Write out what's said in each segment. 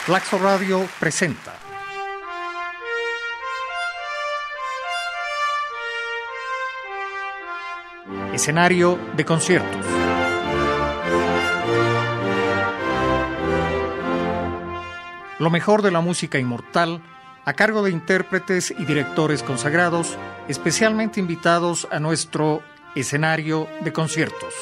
Flaxo Radio presenta Escenario de conciertos. Lo mejor de la música inmortal a cargo de intérpretes y directores consagrados, especialmente invitados a nuestro escenario de conciertos.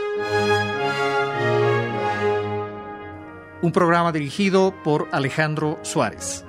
Un programa dirigido por Alejandro Suárez.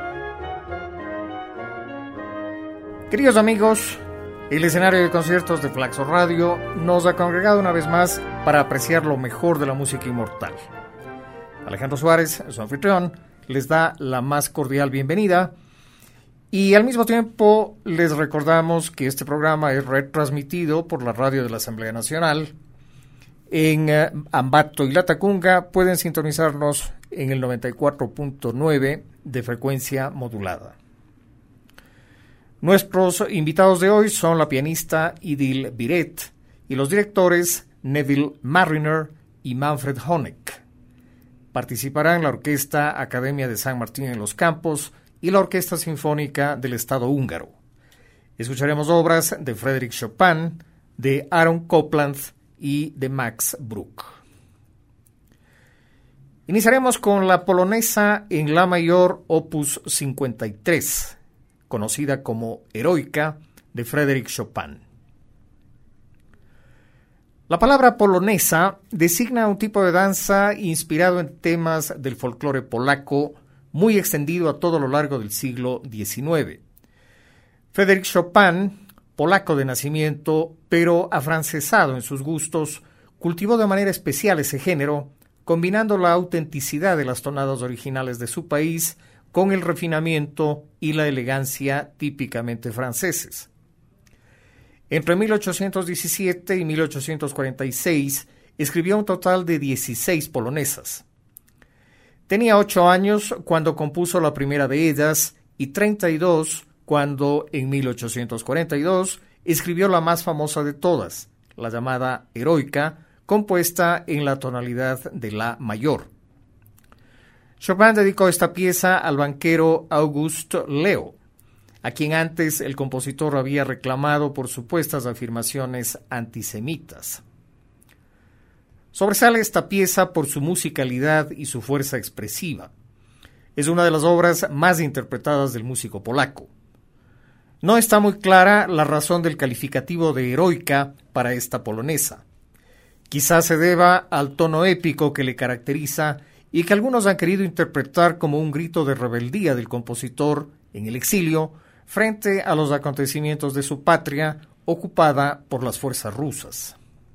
Queridos amigos, el escenario de conciertos de Flaxo Radio nos ha congregado una vez más para apreciar lo mejor de la música inmortal. Alejandro Suárez, su anfitrión, les da la más cordial bienvenida y al mismo tiempo les recordamos que este programa es retransmitido por la radio de la Asamblea Nacional. En Ambato y Latacunga pueden sintonizarnos en el 94.9 de frecuencia modulada. Nuestros invitados de hoy son la pianista Idil Biret y los directores Neville Marriner y Manfred Honeck. Participarán la Orquesta Academia de San Martín en los Campos y la Orquesta Sinfónica del Estado Húngaro. Escucharemos obras de Frédéric Chopin, de Aaron Copland y de Max Bruch. Iniciaremos con la polonesa en la mayor opus 53, conocida como Heroica, de Frédéric Chopin. La palabra polonesa designa un tipo de danza inspirado en temas del folclore polaco, muy extendido a todo lo largo del siglo XIX. Frédéric Chopin, polaco de nacimiento, pero afrancesado en sus gustos, cultivó de manera especial ese género, combinando la autenticidad de las tonadas originales de su país con el refinamiento y la elegancia típicamente franceses. Entre 1817 y 1846 escribió un total de 16 polonesas. Tenía 8 años cuando compuso la primera de ellas y 32 cuando, en 1842, escribió la más famosa de todas, la llamada Heroica, compuesta en la tonalidad de la mayor. Chopin dedicó esta pieza al banquero Auguste Leo, a quien antes el compositor había reclamado por supuestas afirmaciones antisemitas. Sobresale esta pieza por su musicalidad y su fuerza expresiva. Es una de las obras más interpretadas del músico polaco. No está muy clara la razón del calificativo de heroica para esta polonesa. Quizás se deba al tono épico que le caracteriza y que algunos han querido interpretar como un grito de rebeldía del compositor en el exilio frente a los acontecimientos de su patria ocupada por las fuerzas rusas.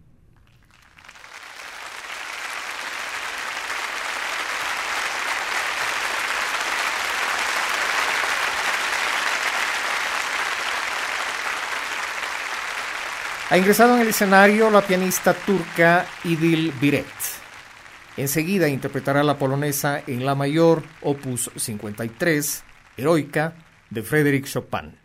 Ha ingresado en el escenario la pianista turca Idil Biret. Enseguida interpretará la polonesa en la mayor, opus 53, Heroica, de Frédéric Chopin.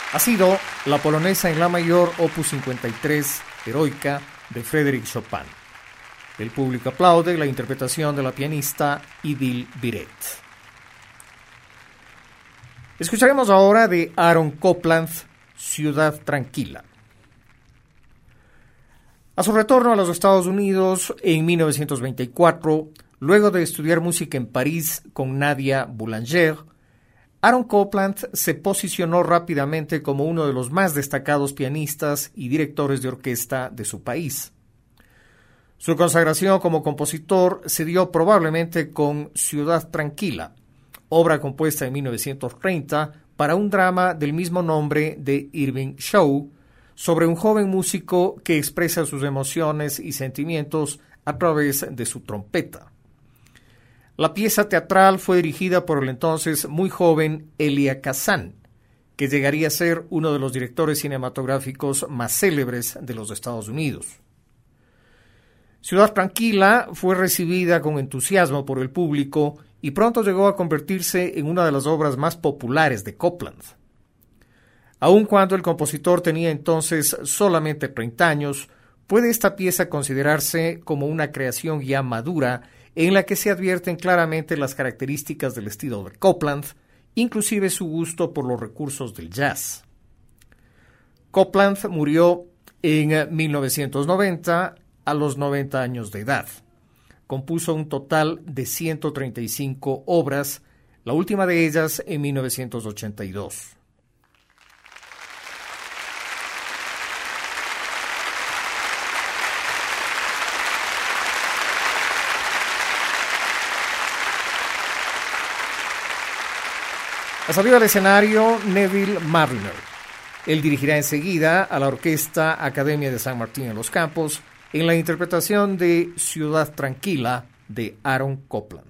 ha sido la polonesa en la mayor opus 53, Heroica, de Frédéric Chopin. El público aplaude la interpretación de la pianista Idil Biret. Escucharemos ahora de Aaron Copland, Ciudad Tranquila. A su retorno a los Estados Unidos en 1924, luego de estudiar música en París con Nadia Boulanger, Aaron Copland se posicionó rápidamente como uno de los más destacados pianistas y directores de orquesta de su país. Su consagración como compositor se dio probablemente con Ciudad Tranquila, obra compuesta en 1930 para un drama del mismo nombre de Irving Shaw, sobre un joven músico que expresa sus emociones y sentimientos a través de su trompeta. La pieza teatral fue dirigida por el entonces muy joven Elia Kazan, que llegaría a ser uno de los directores cinematográficos más célebres de los Estados Unidos. Ciudad Tranquila fue recibida con entusiasmo por el público y pronto llegó a convertirse en una de las obras más populares de Copland. Aun cuando el compositor tenía entonces solamente 30 años, puede esta pieza considerarse como una creación ya madura en la que se advierten claramente las características del estilo de Copland, inclusive su gusto por los recursos del jazz. Copland murió en 1990 a los 90 años de edad. Compuso un total de 135 obras, la última de ellas en 1982. Ha salido al escenario Neville Marriner. Él dirigirá enseguida a la Orquesta Academia de San Martín en los Campos en la interpretación de Ciudad Tranquila de Aaron Copland.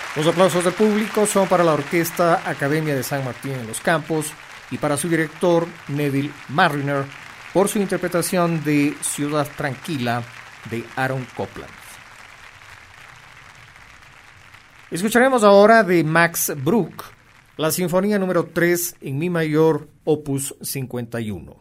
Los aplausos del público son para la Orquesta Academia de San Martín en los Campos y para su director Neville Marriner por su interpretación de Ciudad Tranquila de Aaron Copland. Escucharemos ahora de Max Bruch la Sinfonía número 3 en Mi mayor, opus 51.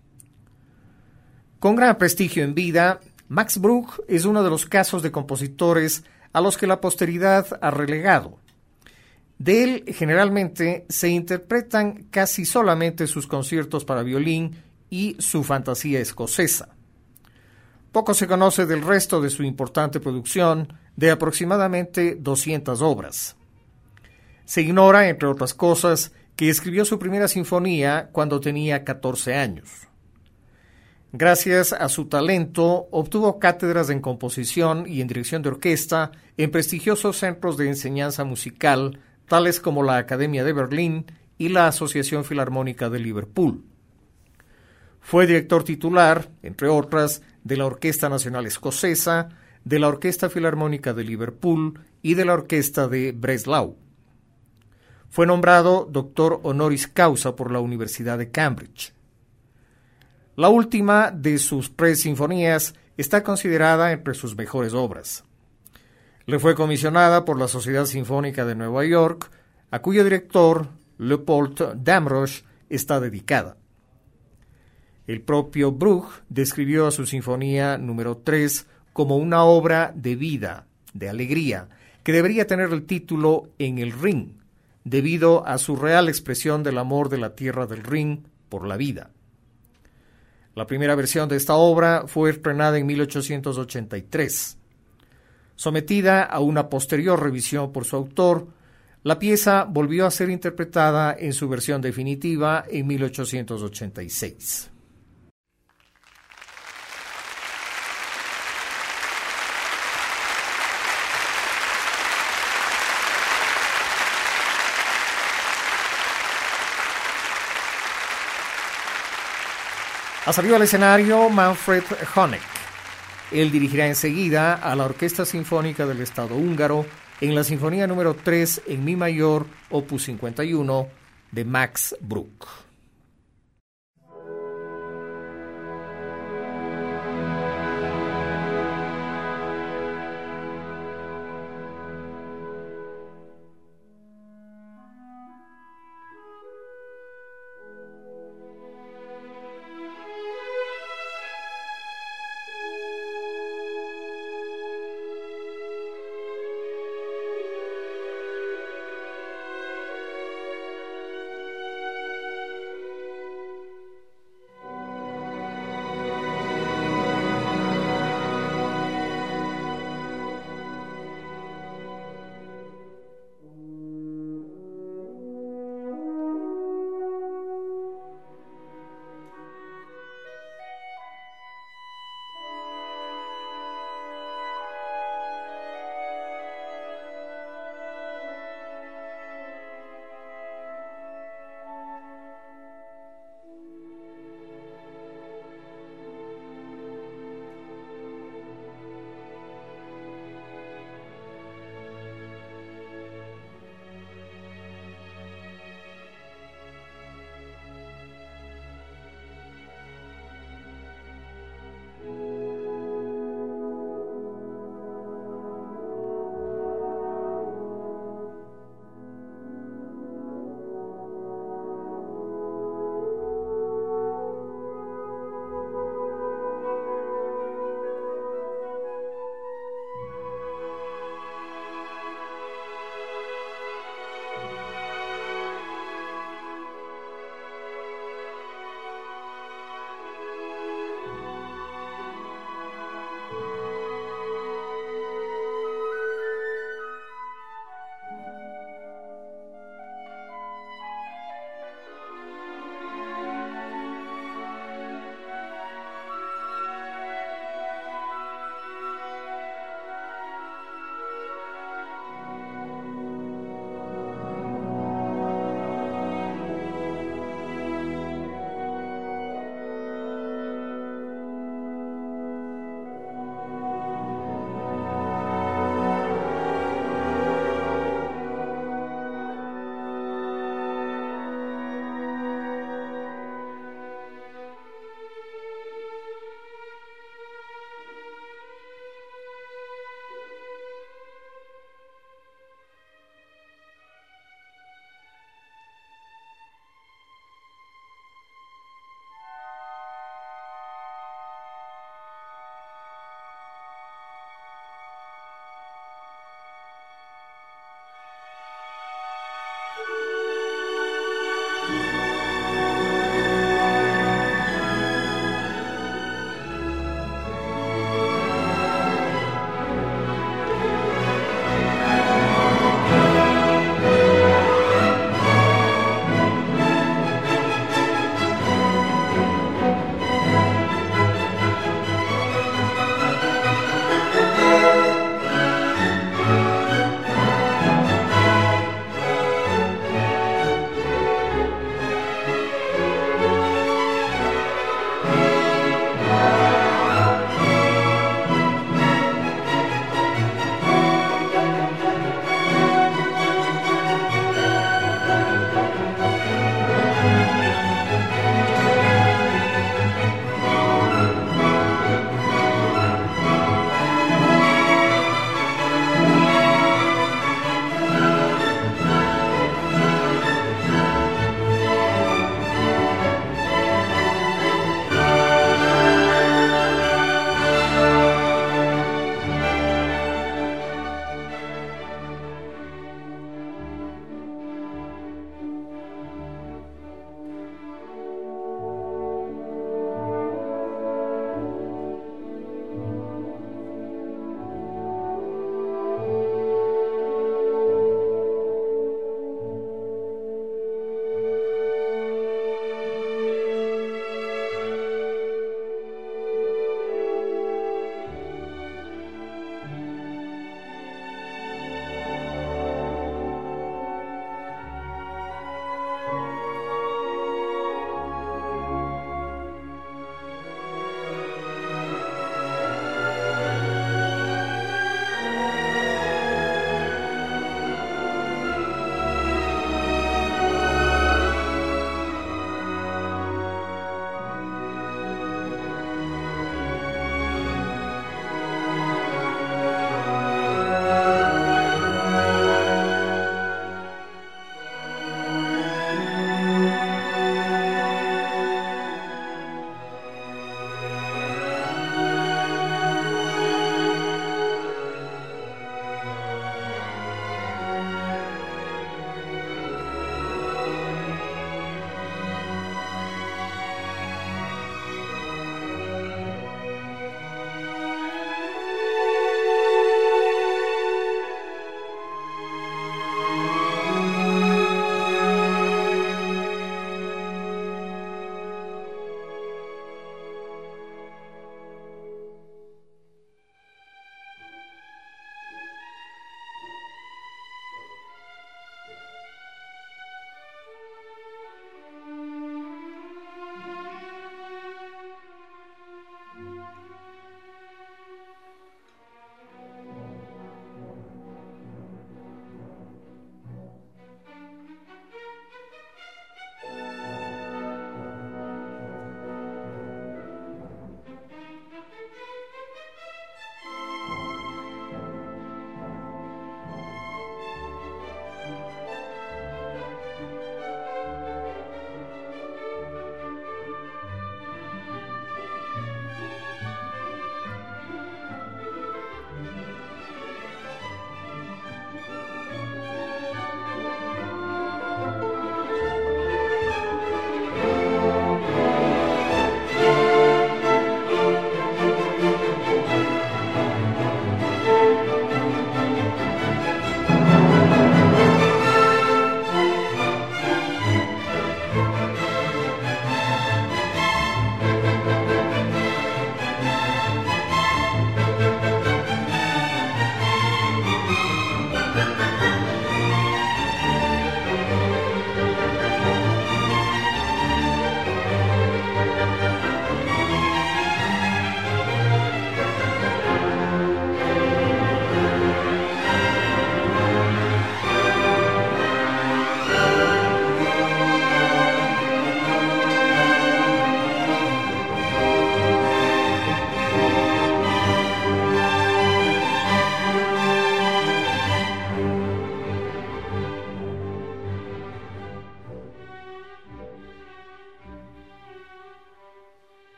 Con gran prestigio en vida, Max Bruch es uno de los casos de compositores a los que la posteridad ha relegado. De él, generalmente, se interpretan casi solamente sus conciertos para violín y su fantasía escocesa. Poco se conoce del resto de su importante producción, de aproximadamente 200 obras. Se ignora, entre otras cosas, que escribió su primera sinfonía cuando tenía 14 años. Gracias a su talento, obtuvo cátedras en composición y en dirección de orquesta en prestigiosos centros de enseñanza musical, tales como la Academia de Berlín y la Asociación Filarmónica de Liverpool. Fue director titular, entre otras, de la Orquesta Nacional Escocesa, de la Orquesta Filarmónica de Liverpool y de la Orquesta de Breslau. Fue nombrado doctor honoris causa por la Universidad de Cambridge. La última de sus 3 sinfonías está considerada entre sus mejores obras. Le fue comisionada por la Sociedad Sinfónica de Nueva York, a cuyo director, Leopold Damrosch, está dedicada. El propio Bruch describió a su sinfonía número 3 como una obra de vida, de alegría, que debería tener el título En el Rin, debido a su real expresión del amor de la tierra del Rin por la vida. La primera versión de esta obra fue estrenada en 1883. Sometida a una posterior revisión por su autor, la pieza volvió a ser interpretada en su versión definitiva en 1886. Ha salido al escenario Manfred Honeck. Él dirigirá enseguida a la Orquesta Sinfónica del Estado húngaro en la Sinfonía número 3 en Mi mayor, opus 51, de Max Bruch.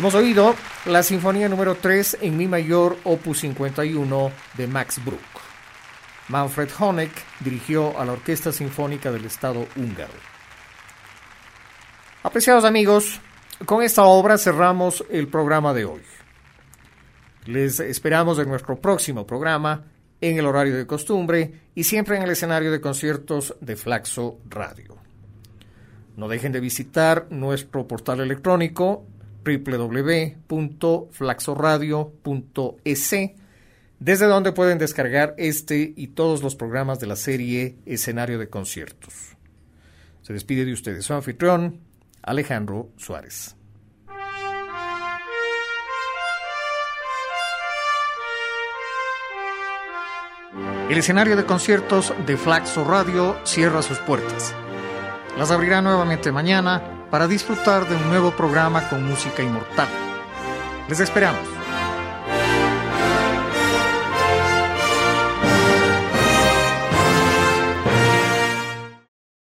Hemos oído la Sinfonía número 3 en Mi mayor, opus 51 de Max Bruch. Manfred Honeck dirigió a la Orquesta Sinfónica del Estado húngaro. Apreciados amigos, con esta obra cerramos el programa de hoy. Les esperamos en nuestro próximo programa, en el horario de costumbre y siempre en el escenario de conciertos de Flaxo Radio. No dejen de visitar nuestro portal electrónico www.flaxoradio.es, desde donde pueden descargar este y todos los programas de la serie Escenario de Conciertos. Se despide de ustedes su anfitrión, Alejandro Suárez. El escenario de conciertos de Flaxo Radio cierra sus puertas. Las abrirá nuevamente mañana para disfrutar de un nuevo programa con música inmortal. Les esperamos.